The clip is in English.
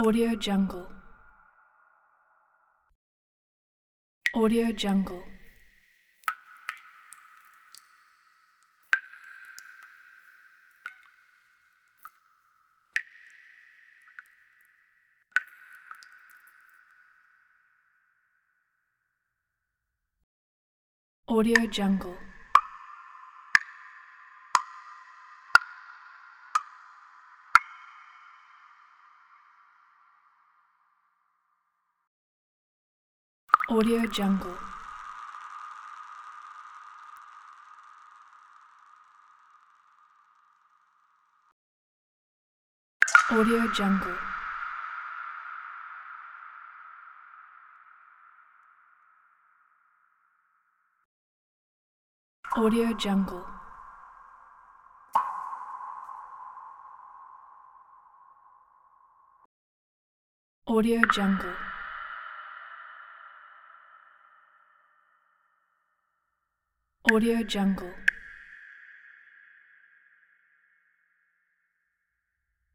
Audio Jungle. Audio Jungle. Audio Jungle. Audio Jungle. Audio Jungle. Audio Jungle. Audio Jungle. Audio Jungle.